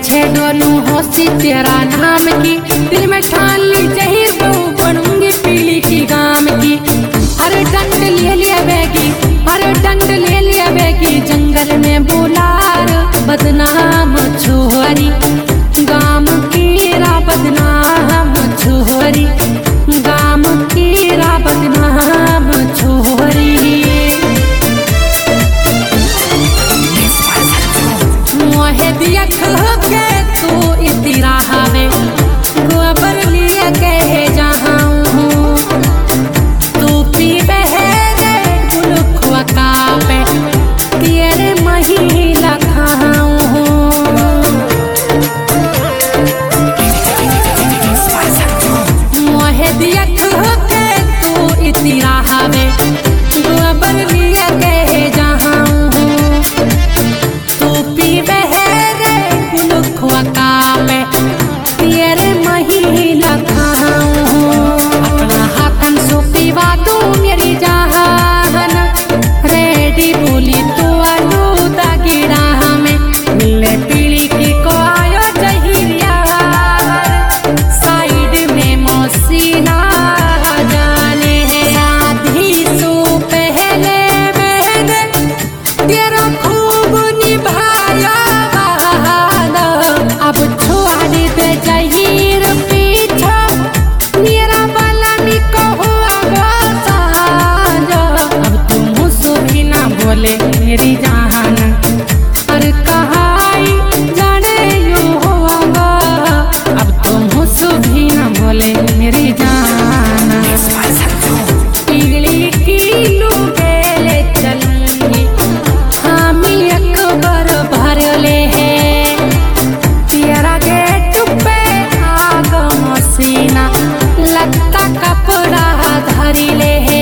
पीछे डोलूं होशी तेरा नाम की, दिल में ठान ली जही तो बनूंगी पीली की गाम की। अरे डंड ले लिया बेगी, अरे डंड ले लिया बेगी, जंगल में बुलार बदनाम छोरी, गाम की रा बदनाम छोरी, गाम की रा बदनाम छोरी। मोहे दिया के तू इतिरा हवे, गोबर लिए कहे जहाँ तू पी बहरे गुलखुआ का पे, तेरे महिला खाऊं। मोहे दिया के तू इतिरा हवे, गोबर लिए कहे जहाँ तू पी बहरे गुलखुआ का पे, तेरे महिला खाऊं। अपना हाथन सो पीवा तू मेरी जहान, रेडी बोली तू आलूदा गिरा में, मिले पीली की को आयो जहिरिया, साइड में मौसीना जाने शादी सो पहले मैंने तेरा खूब निभाया वादा, अब छोड़ दे जहीर पीछा, मेरा वाला निको हुआ साजा। अब तुम सुभी ना बोले मेरी जान, अरे कहाई जाने यू होगा, अब तुम सुभी ना बोले मेरी जान। पीली की लुगेले चलूंगी, हामी अकबर भर ले है, तेरा गेट पे आग मसीना, लगता कपड़ा धरी ले है।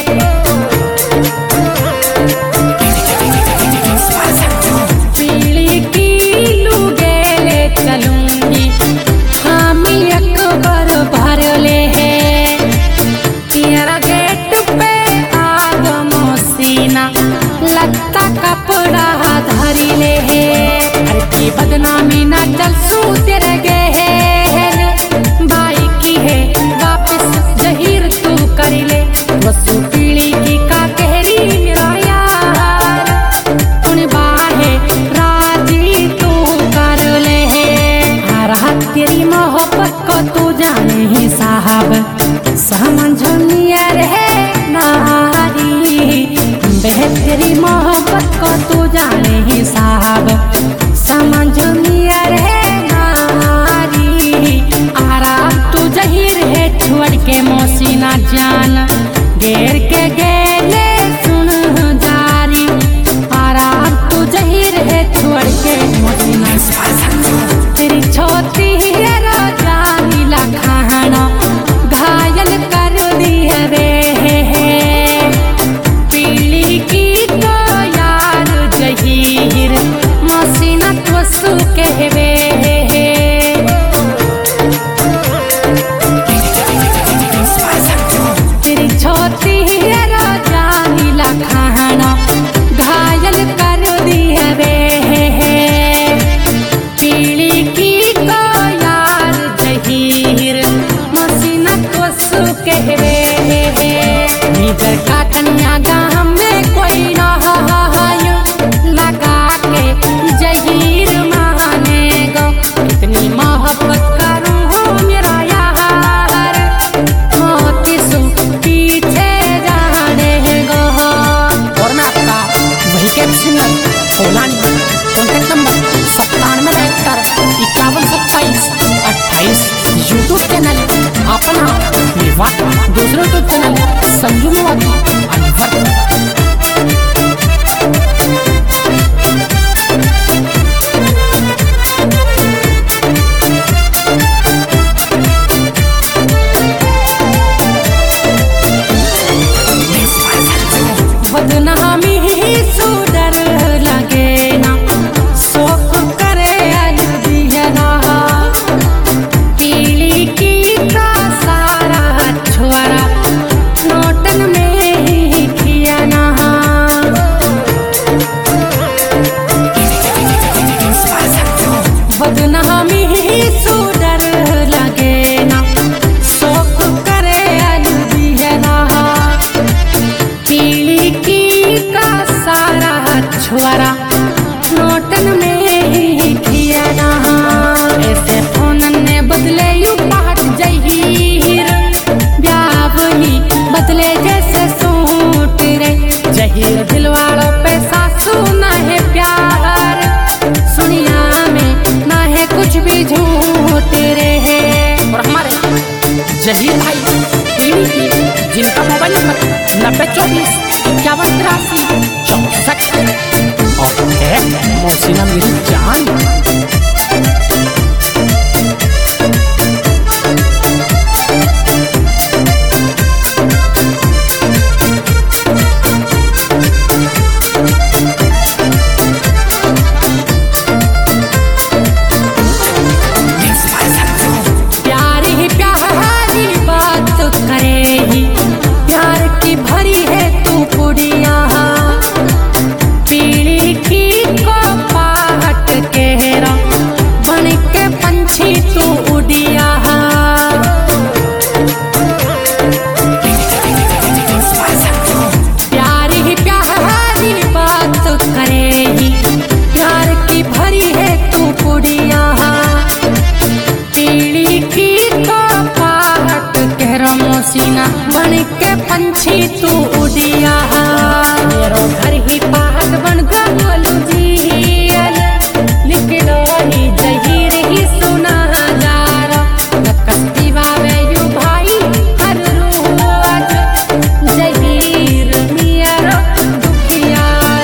पीली की लुगेले चलूंगी, हामी अकबर भर ले है, तेरा गेट पे आग मसीना, लगता कपड़ा धरी ले है। अरे की बदनामी ना चल सू तेरे गहन, भाई की है वापस जहीर तू कर ले, वसु पीली की का कहरी मेरा यार, उन बाहे राजी तू कर ले है। हरा तेरी मोहब्बत को तू जाने ही साहब, समझनिया रहे नारी, बेहतरी मोहब्बत को तू जाने ही साहब, समझनिया रहे नारी। आराम तू जहीर है छोड़ के मौसीना जान, घेर के गेले सुन जारी, आराम तू जहीर है छोड़ के मौसीना जान। तेरी छोटी है राजानी ला खाना, घायल कर दी है वे, पीली की तो यार जहीर मसीना वसु कहवे। तेरी छोटी है राजानी ला खाना, घायल कर दी है वे, पीली की तो यार जहीर मसीना वसु कहवे। नीदर का कन्या गाम में कोई ना लगा के जहीर माने गो, इतनी मोहब्बत करूँ मेरा यार, मोती सु पीछे जाने गो। और मैं आपका वही कैब singer Solani, contact number 9772512728, YouTube channel अपना निर्वात, दूसरों को चैनल संजू मोदी अनवर। बदनामी ही सुडर लगे ना, शोक करे दिया ना, पीली की का सारा छोरा नोटन में ही किया ना। बदना छुआरा नोटन में ही खियाना ऐसे फोनन ने बदले यू पहट जहीर ब्यावनी बदले जैसे सूट रे जहीर दिलवाड़ों पे सासू ना है प्यार सुनिया में ना है कुछ भी झूठ रे और हमारे जहीर भाई पीढ़ी की जिनका मोबाइल नंबर 9024518364 ओके मोहसिना मेरी जान मोहसिना बन के पंछी तू उड़िया मेरो घर ही पहाड़ बन गोलू जियल लिख लो ही जहीर ही सुना जा रहा कस्ती बावे यू भाई हर रोज जहीर मियारो दुखिया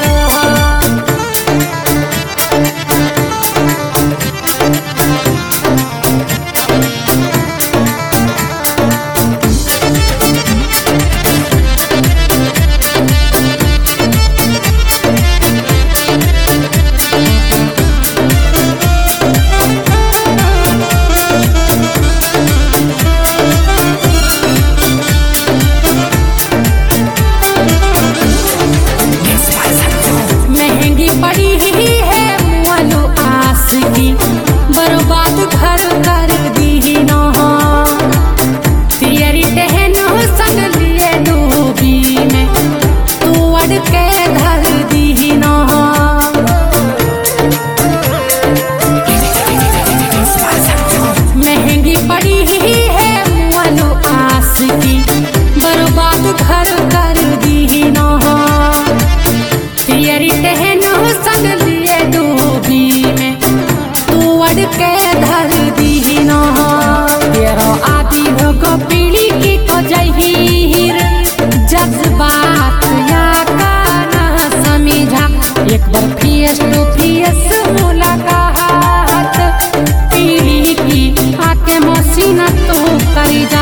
बर्बाद घर कर दी ना तेरी टहनो संग लिए डूबी में तू अड़ के धर दी ना महंगी पड़ी है मुअलो आस की बर्बाद घर कर दी ना तेरी टहनो संग लिए डूबी में के धर दी ना तेरो आदि हो पीढ़ी की को जहीर जज्बात या का ना समझा एक बार फेस टू फेस मुलाकात पीढ़ी की आके मोहसिना तू करी जा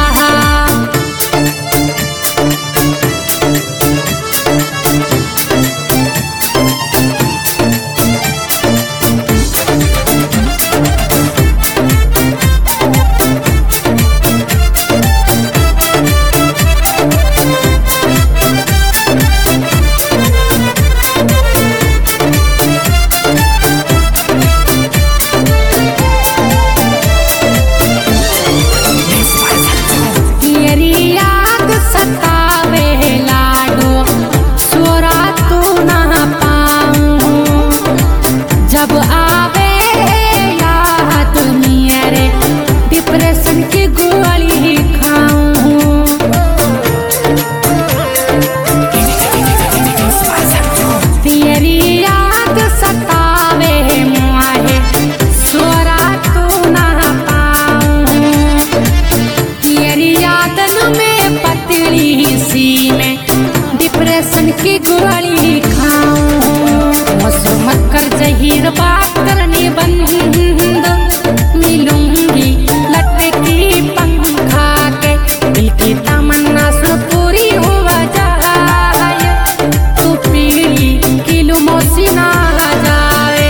डिप्रेशन की गोली खाऊं मत कर जहीर बात करनी बंद मिलूंगी लटकी पंखा के दिल की तमन्ना सुन पूरी हो जाए तू पीली किलो मोहसिना जावे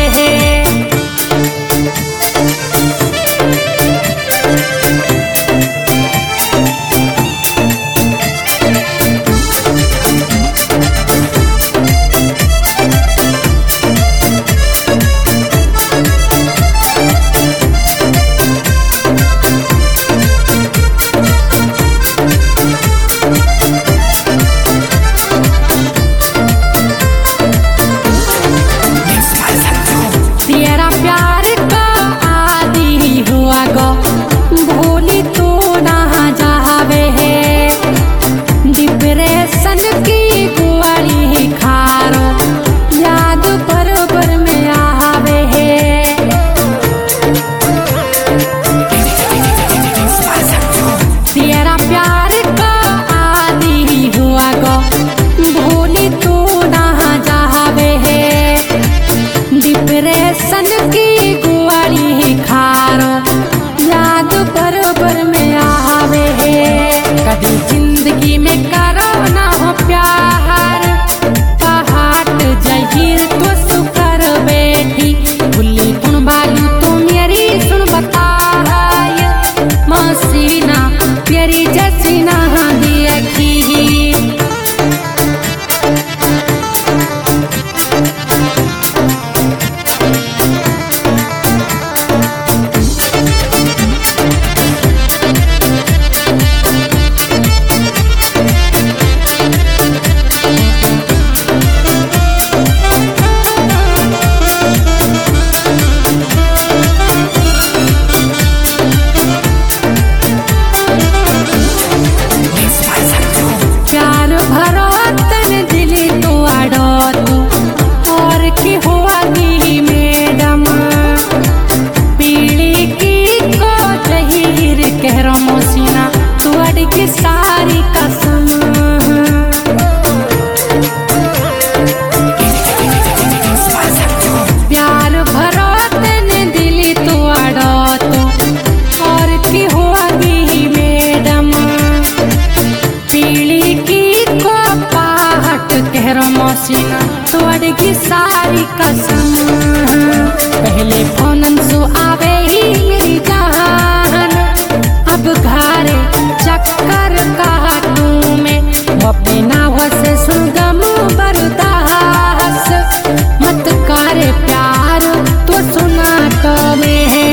पड़गी सारी कसम। पहले फोनन सु आवे ही मेरी जान, अब घरे चक्कर काटू में अपने नाव से सुगम बर्दाश्त मत करे प्यार तो सुना तो में है।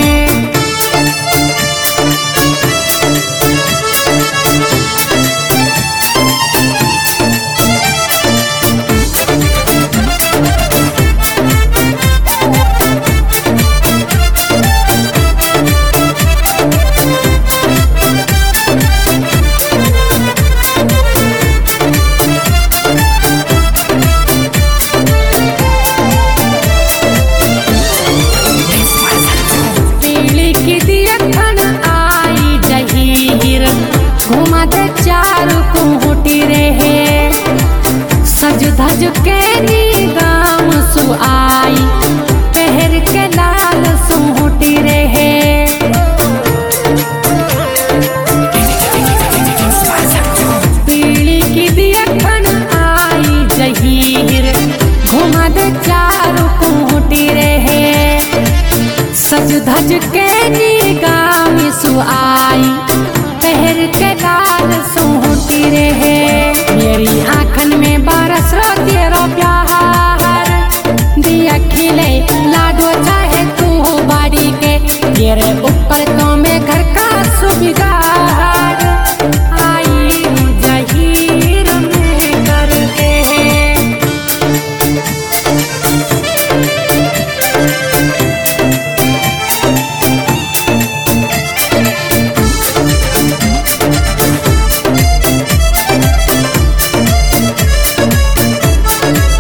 सज धज के निगाम सु आई, पहर के लाल सुहोटी रहे। पीली की दियखन आई जहीर, घुमा दे चारू कुहोटी रहे। सज धज के